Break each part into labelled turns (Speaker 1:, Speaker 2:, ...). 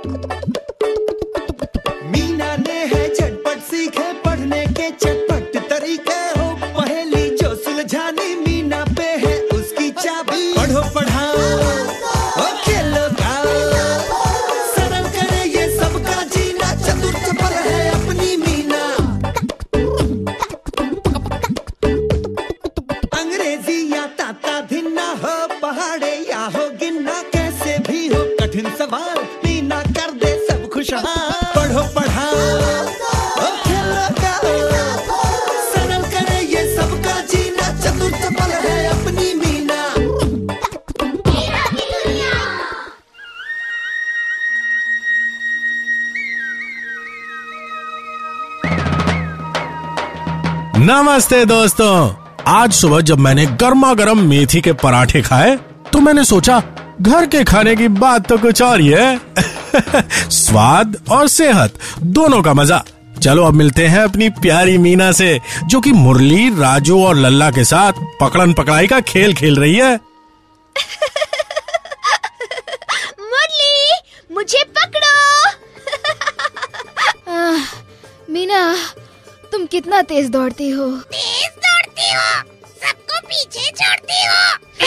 Speaker 1: मीना ने है झटपट सीखे पढ़ने के चटपट तरीके हो, पहेली जो सुलझानी मीना पे है उसकी चाबी। पढ़ो पढ़ाओ और खेलो गाओ, सरल करे ये सबका जीना, चतुर चपल है अपनी मीना। अंग्रेजी या ताता धिन्ना हो, पहाड़े या हो गिनना, कैसे भी हो कठिन सवाल मीना कर दे सब खुशहाल। पढ़ो पढ़ाओ और खेलो गाओ, सरल करे ये सबका जीना, चतुर चपल है अपनी मीना।
Speaker 2: नमस्ते दोस्तों, आज सुबह जब मैंने गर्मा गर्म मेथी के पराठे खाए तो मैंने सोचा घर के खाने की बात तो कुछ और ही है। स्वाद और सेहत दोनों का मजा। चलो अब मिलते हैं अपनी प्यारी मीना से, जो कि मुरली, राजू और लल्ला के साथ पकड़न पकड़ाई का खेल खेल रही है।
Speaker 3: मुरली, मुझे पकड़ो।
Speaker 4: मीना, तुम कितना तेज दौड़ती हो।
Speaker 3: तेज दौड़ती हो, सबको पीछे छोड़ती हो।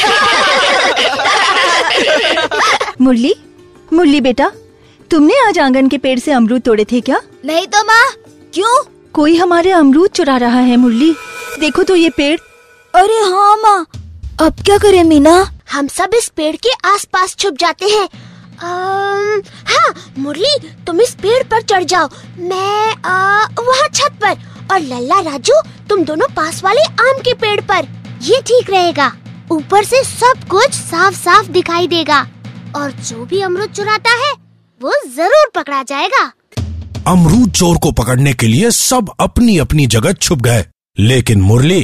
Speaker 5: मुरली, मुरली बेटा, तुमने आज आंगन के पेड़ से अमरूद तोड़े थे क्या?
Speaker 4: नहीं तो माँ। क्यों?
Speaker 5: कोई हमारे अमरूद चुरा रहा है मुरली, देखो तो ये पेड़।
Speaker 4: अरे हाँ माँ, अब क्या करें मीना?
Speaker 3: हम सब इस पेड़ के आसपास छुप जाते हैं। हाँ मुरली, तुम इस पेड़ पर चढ़ जाओ, मैं वहाँ छत पर, और लल्ला राजू तुम दोनों पास वाले आम के पेड़ पर। ये ठीक रहेगा, ऊपर से सब कुछ साफ साफ दिखाई देगा, और जो भी अमरूद चुराता है वो जरूर पकड़ा जाएगा।
Speaker 2: अमरूद चोर को पकड़ने के लिए सब अपनी अपनी जगह छुप गए, लेकिन मुरली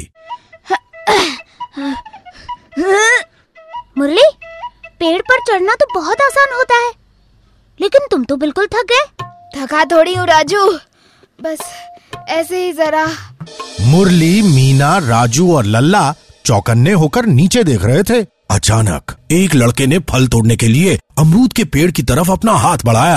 Speaker 3: मुरली, पेड़ पर चढ़ना तो बहुत आसान होता है, लेकिन तुम तो बिल्कुल थक गए।
Speaker 4: थका थोड़ी हूँ राजू, बस ऐसे ही जरा।
Speaker 2: मुरली, मीना, राजू और लल्ला चौकन्ने होकर नीचे देख रहे थे। अचानक एक लड़के ने फल तोड़ने के लिए अमरूद के पेड़ की तरफ अपना हाथ बढ़ाया।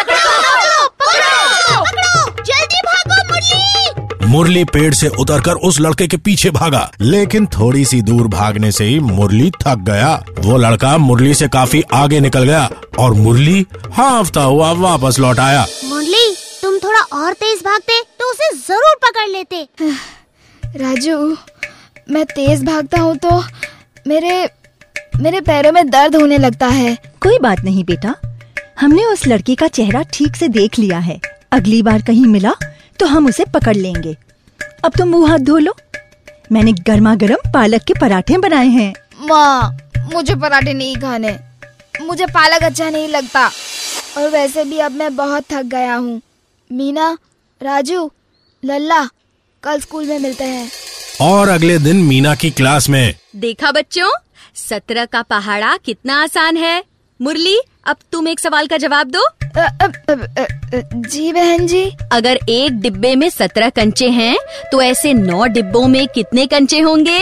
Speaker 3: जल्दी भागो मुरली।
Speaker 2: मुरली पेड़ से उतरकर उस लड़के के पीछे भागा, लेकिन थोड़ी सी दूर भागने से ही मुरली थक गया। वो लड़का मुरली से काफी आगे निकल गया और मुरली हांफता हुआ वापस लौट आया।
Speaker 3: मुरली, तुम थोड़ा और तेज भागते तो उसे जरूर पकड़ लेते।
Speaker 4: राजू, मैं तेज भागता हूँ तो मेरे पैरों में दर्द होने लगता है।
Speaker 5: कोई बात नहीं बेटा, हमने उस लड़की का चेहरा ठीक से देख लिया है, अगली बार कहीं मिला तो हम उसे पकड़ लेंगे। अब तुम मुंह हाथ धो लो, मैंने गर्मा गर्म पालक के पराठे बनाए हैं।
Speaker 4: माँ, मुझे पराठे नहीं खाने, मुझे पालक अच्छा नहीं लगता, और वैसे भी अब मैं बहुत थक गया हूँ। मीना, राजू, लल्ला, कल स्कूल में मिलते हैं।
Speaker 2: और अगले दिन मीना की क्लास में।
Speaker 6: देखा बच्चों, 17 का पहाड़ा कितना आसान है। मुरली, अब तुम एक सवाल का जवाब दो।
Speaker 4: जी बहन जी।
Speaker 6: अगर एक डिब्बे में 17 कंचे हैं, तो ऐसे 9 डिब्बों में कितने कंचे होंगे?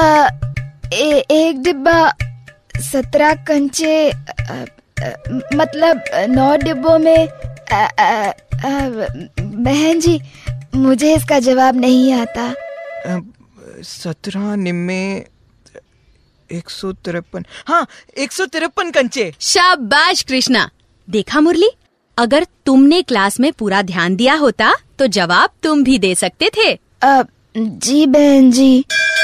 Speaker 4: एक डिब्बा 17 कंचे, मतलब 9 डिब्बों में। बहन जी, मुझे इसका जवाब नहीं आता।
Speaker 7: 17 निम्मे 153। हाँ, 153 कंचे।
Speaker 6: शाबाश कृष्णा। देखा मुरली, अगर तुमने क्लास में पूरा ध्यान दिया होता तो जवाब तुम भी दे सकते थे।
Speaker 4: जी बहन जी।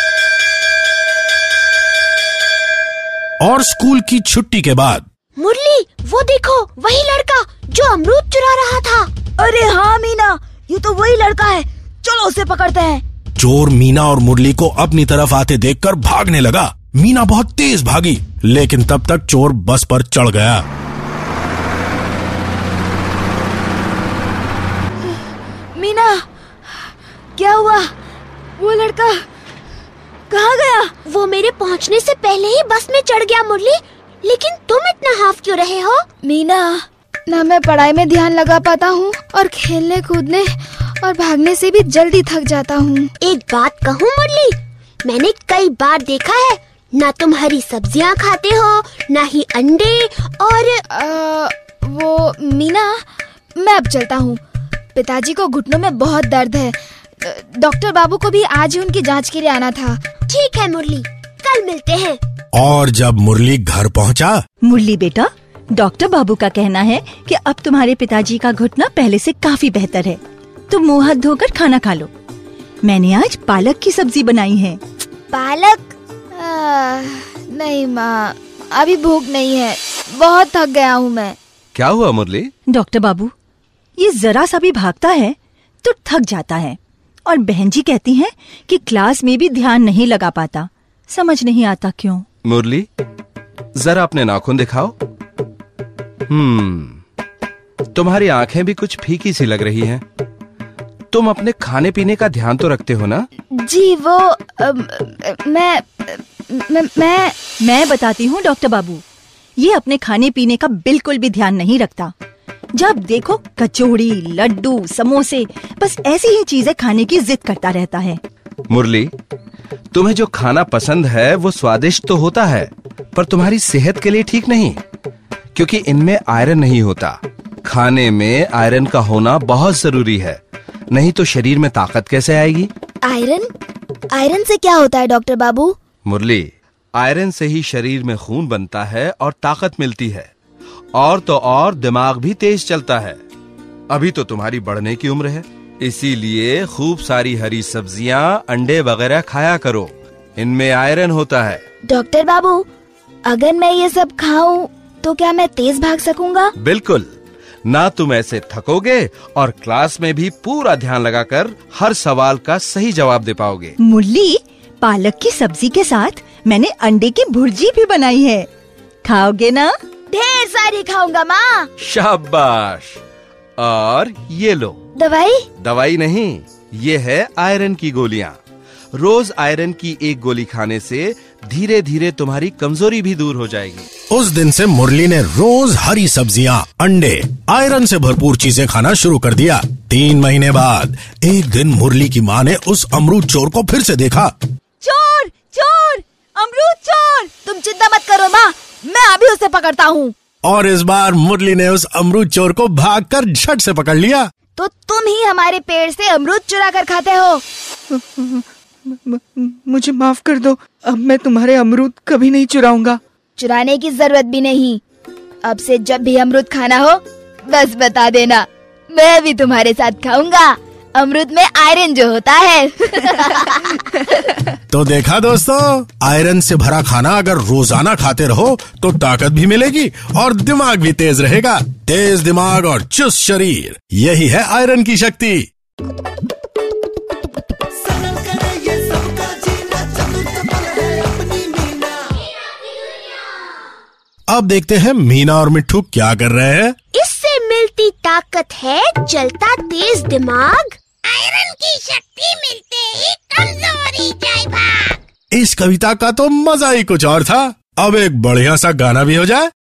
Speaker 2: और स्कूल की छुट्टी के बाद
Speaker 3: मुरली, वो देखो, वही लड़का जो अमरूद चुरा रहा था।
Speaker 4: अरे हाँ मीना, ये तो वही लड़का है, चलो उसे पकड़ते हैं।
Speaker 2: चोर मीना और मुरली को अपनी तरफ आते देखकर भागने लगा। मीना बहुत तेज भागी, लेकिन तब तक चोर बस पर चढ़ गया।
Speaker 4: मीना, क्या हुआ? वो लड़का कहाँ गया?
Speaker 3: वो मेरे पहुँचने से पहले ही बस में चढ़ गया मुरली, लेकिन तुम इतना हाफ क्यों रहे हो?
Speaker 4: मीना, ना मैं पढ़ाई में ध्यान लगा पाता हूँ और खेलने कूदने और भागने से भी जल्दी थक जाता हूँ।
Speaker 3: एक बात कहूँ मुरली, मैंने कई बार देखा है, ना तुम हरी सब्जियाँ खाते हो, ना ही अंडे, और
Speaker 4: वो मीना, मैं अब चलता हूँ। पिताजी को घुटनों में बहुत दर्द है। डॉक्टर बाबू को भी आज ही उनकी जांच के लिए आना था।
Speaker 3: ठीक है मुरली, कल मिलते हैं।
Speaker 2: और जब मुरली घर पहुंचा,
Speaker 5: मुरली बेटा, डॉक्टर बाबू का कहना है कि अब तुम्हारे पिताजी का घुटना पहले से काफी बेहतर है। तुम मुंह हाथ धोकर खाना खा लो। मैंने आज पालक की सब्जी बनाई है।
Speaker 4: पालक? नहीं माँ, अभी भूख नहीं है। बहुत थक गया हूँ मैं।
Speaker 8: क्या हुआ मुरली?
Speaker 5: डॉक्टर बाबू, ये जरा सा भी भागता है तो थक जाता है, और बहन जी कहती हैं कि क्लास में भी ध्यान नहीं लगा पाता। समझ नहीं आता क्यों।
Speaker 8: मुरली, जरा अपने नाखून दिखाओ। तुम्हारी आंखें भी कुछ फीकी सी लग रही हैं। तुम अपने खाने पीने का ध्यान तो रखते हो ना?
Speaker 4: जी वो
Speaker 5: मैं बताती हूँ डॉक्टर बाबू, ये अपने खाने पीने का बिल्कुल भी ध्यान नहीं रखता। जब देखो कचौड़ी, लड्डू, समोसे, बस ऐसी ही चीजें खाने की जिद करता रहता है।
Speaker 8: मुरली, तुम्हें जो खाना पसंद है वो स्वादिष्ट तो होता है, पर तुम्हारी सेहत के लिए ठीक नहीं, क्योंकि इनमें आयरन नहीं होता। खाने में आयरन का होना बहुत जरूरी है, नहीं तो शरीर में ताकत कैसे आएगी?
Speaker 4: आयरन? आयरन से क्या होता है डॉक्टर बाबू?
Speaker 8: मुरली, आयरन से ही शरीर में खून बनता है और ताकत मिलती है, और तो और दिमाग भी तेज चलता है। अभी तो तुम्हारी बढ़ने की उम्र है, इसीलिए खूब सारी हरी सब्जियां, अंडे वगैरह खाया करो, इनमें आयरन होता है।
Speaker 4: डॉक्टर बाबू, अगर मैं ये सब खाऊं तो क्या मैं तेज भाग सकूंगा?
Speaker 8: बिल्कुल, ना तुम ऐसे थकोगे और क्लास में भी पूरा ध्यान लगाकर हर सवाल का सही जवाब दे पाओगे।
Speaker 5: मुरली, पालक की सब्जी के साथ मैंने अंडे की भुर्जी भी बनाई है, खाओगे ना?
Speaker 4: ढेर सारी खाऊंगा माँ।
Speaker 8: शाबाश। और ये लो।
Speaker 4: दवाई?
Speaker 8: दवाई नहीं, ये है आयरन की गोलियां। रोज आयरन की एक गोली खाने से धीरे धीरे तुम्हारी कमजोरी भी दूर हो जाएगी।
Speaker 2: उस दिन से मुरली ने रोज हरी सब्जियां, अंडे, आयरन से भरपूर चीजें खाना शुरू कर दिया। 3 महीने बाद एक दिन मुरली की माँ ने उस अमरूद चोर को फिर से देखा।
Speaker 5: चोर, चोर, अमरूद चोर!
Speaker 4: तुम चिंता मत करो माँ, मैं अभी उसे पकड़ता हूँ।
Speaker 2: और इस बार मुरली ने उस अमरूद चोर को भागकर झट से पकड़ लिया।
Speaker 4: तो तुम ही हमारे पेड़ से अमरूद चुरा कर खाते हो।
Speaker 7: मुझे माफ कर दो, अब मैं तुम्हारे अमरूद कभी नहीं चुराऊंगा।
Speaker 4: चुराने की जरूरत भी नहीं। अब से जब भी अमरूद खाना हो बस बता देना, मैं भी तुम्हारे साथ खाऊंगा। अमरूद में आयरन जो होता है।
Speaker 2: तो देखा दोस्तों, आयरन से भरा खाना अगर रोजाना खाते रहो तो ताकत भी मिलेगी और दिमाग भी तेज रहेगा। तेज दिमाग और चुस्त शरीर, यही है आयरन की शक्ति।
Speaker 1: सरल करे ये सबका जीना, चतुर चपल है अपनी मीना।
Speaker 2: अब देखते हैं मीना और मिट्ठू क्या कर रहे हैं।
Speaker 3: इससे मिलती ताकत है जलता तेज दिमाग, आयरन की शक्ति मिलते ही कमजोरी जाए भाग।
Speaker 2: इस कविता का तो मजा ही कुछ और था। अब एक बढ़िया सा गाना भी हो जाए।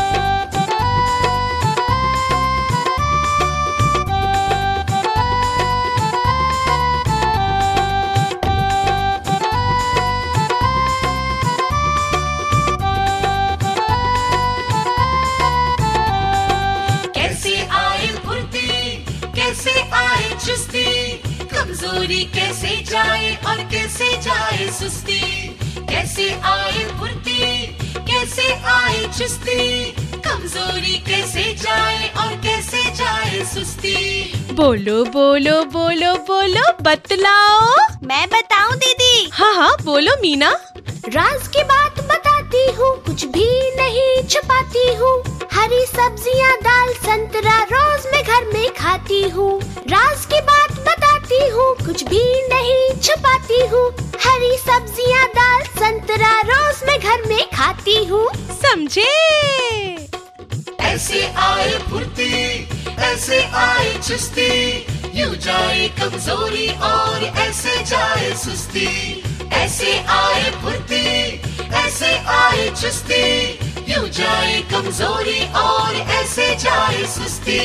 Speaker 9: कैसे आए फुर्ती, कैसे आए चुस्ती, कमजोरी कैसे जाए और कैसे जाए सुस्ती। कैसे आए फुर्ती, कैसे आए चुस्ती, कमजोरी कैसे जाए और कैसे जाए सुस्ती।
Speaker 6: बोलो बोलो बोलो बोलो बतलाओ।
Speaker 3: मैं बताऊं दीदी?
Speaker 6: हाँ हाँ बोलो मीना।
Speaker 3: राज की बात बताती हूँ, कुछ भी नहीं छुपाती हूँ। हरी सब्जियाँ, दाल, संतरा रोज मैं घर में खाती हूँ। राज की बात बताती हूँ, कुछ भी नहीं छुपाती हूँ। हरी सब्जियाँ, दाल, संतरा रोज मैं घर में खाती हूँ।
Speaker 6: समझे?
Speaker 9: ऐसे आए फुर्ती, ऐसे आए चुस्ती, यूं जाए कमजोरी और ऐसे जाए सुस्ती। ऐसे आए फुर्ती, ऐसे आए चुस्ती, यूं जाए कमजोरी और ऐसे जाए सुस्ती।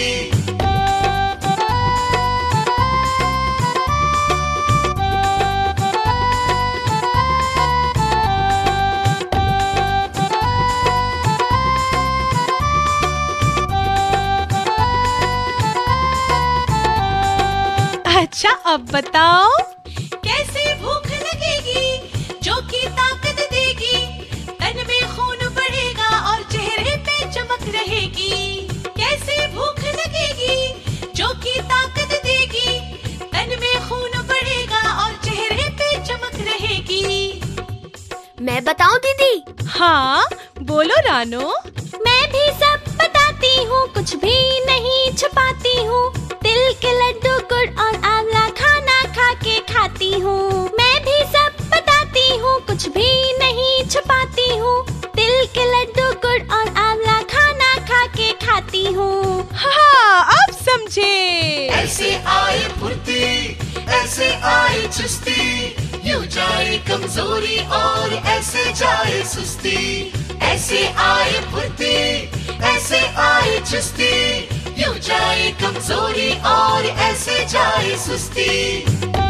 Speaker 10: अच्छा अब बताओ।
Speaker 9: कैसे भूख लगेगी जो की ताकत देगी, तन में खून बढ़ेगा और चेहरे पे चमक रहेगी। कैसे भूख लगेगी जो की ताकत देगी, तन में खून बढ़ेगा और चेहरे पे चमक रहेगी।
Speaker 3: मैं बताऊं दीदी?
Speaker 10: हाँ बोलो रानो।
Speaker 3: मैं भी सब बताती हूँ, कुछ भी नहीं छुपाती हूँ। तिल के लड्डू गुड़ और आंवला खाना खा के खाती हूँ। मैं भी सब बताती हूँ, कुछ भी नहीं छुपाती हूँ। तिल के लड्डू गुड़ और आंवला खाना खा के खाती हूँ।
Speaker 10: हाँ अब समझे।
Speaker 9: ऐसे आए फुर्ती, ऐसे आए चुस्ती, यूं जाए कमजोरी और ऐसे जाए सुस्ती। ऐसे आए फुर्ती, ऐसे आए चुस्ती, यूं जाए कमजोरी और ऐसे जाए सुस्ती।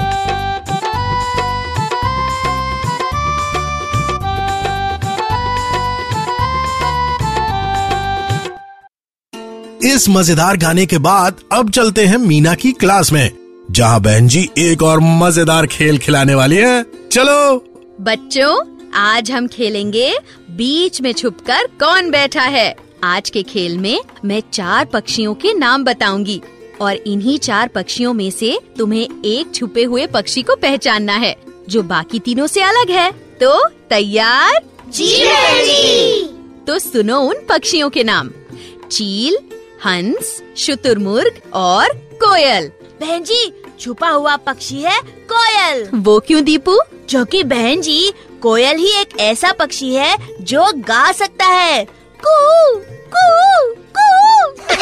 Speaker 2: इस मजेदार गाने के बाद अब चलते हैं मीना की क्लास में, जहाँ बहन जी एक और मजेदार खेल खिलाने वाली है। चलो
Speaker 6: बच्चों, आज हम खेलेंगे बीच में छुपकर कौन बैठा है। आज के खेल में मैं 4 पक्षियों के नाम बताऊंगी और इन्हीं 4 पक्षियों में से तुम्हें एक छुपे हुए पक्षी को पहचानना है जो बाकी तीनों से अलग है। तो तैयार?
Speaker 3: जी बहन जी।
Speaker 6: तो सुनो उन पक्षियों के नाम: चील, हंस, शुतुरमुर्ग और कोयल।
Speaker 3: बहन जी, छुपा हुआ पक्षी है कोयल।
Speaker 6: वो क्यों दीपू?
Speaker 3: क्योंकि बहन जी, कोयल ही एक ऐसा पक्षी है जो गा सकता है। कू कू कू।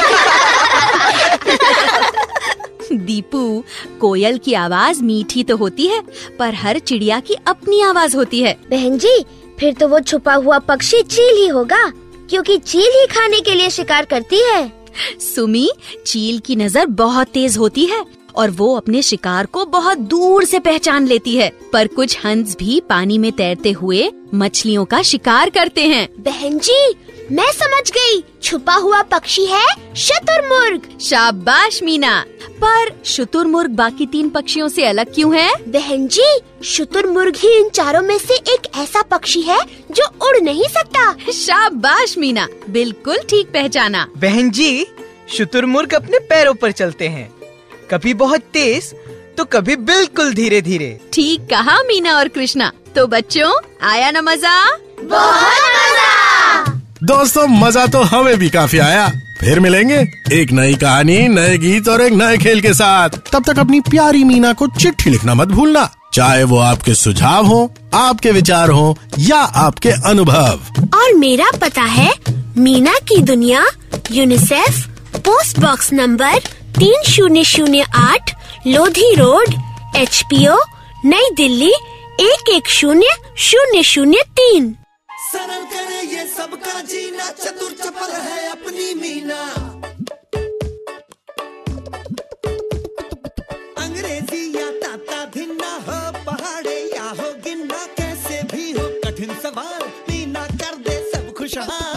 Speaker 6: दीपू, कोयल की आवाज मीठी तो होती है, पर हर चिड़िया की अपनी आवाज होती है।
Speaker 3: बहन जी, फिर तो वो छुपा हुआ पक्षी चील ही होगा, क्योंकि चील ही खाने के लिए शिकार करती है।
Speaker 6: सुमी, चील की नजर बहुत तेज होती है और वो अपने शिकार को बहुत दूर से पहचान लेती है। पर कुछ हंस भी पानी में तैरते हुए मछलियों का शिकार करते हैं।
Speaker 3: बहन जी, मैं समझ गई, छुपा हुआ पक्षी है शुतुरमुर्ग।
Speaker 6: शाबाश मीना। पर शुतुरमुर्ग बाकी 3 पक्षियों से अलग क्यों है?
Speaker 3: बहन जी, शुतुरमुर्ग ही इन चारों में से एक ऐसा पक्षी है जो उड़ नहीं सकता।
Speaker 6: शाबाश मीना, बिल्कुल ठीक पहचाना।
Speaker 7: बहन जी, शुतुरमुर्ग अपने पैरों पर चलते हैं, कभी बहुत तेज तो कभी बिल्कुल धीरे धीरे।
Speaker 6: ठीक कहा मीना और कृष्णा। तो बच्चों, आया ना मजा?
Speaker 3: बहुत मजा।
Speaker 2: दोस्तों, मजा तो हमें भी काफी आया। फिर मिलेंगे एक नई कहानी, नए गीत और एक नए खेल के साथ। तब तक अपनी प्यारी मीना को चिट्ठी लिखना मत भूलना, चाहे वो आपके सुझाव हो, आपके विचार हो या आपके अनुभव।
Speaker 3: और मेरा पता है मीना की दुनिया, UNICEF, post box number 3008, Lodhi road, HPO, Nai Delhi 11003।
Speaker 1: सरल करे ये सबका जीना, चतुर चपल है अपनी मीना। अंग्रेजी या ताता धिन्ना हो, पहाड़े या हो गिन्ना, कैसे भी हो कठिन सवाल मीना कर दे सब खुशहाल।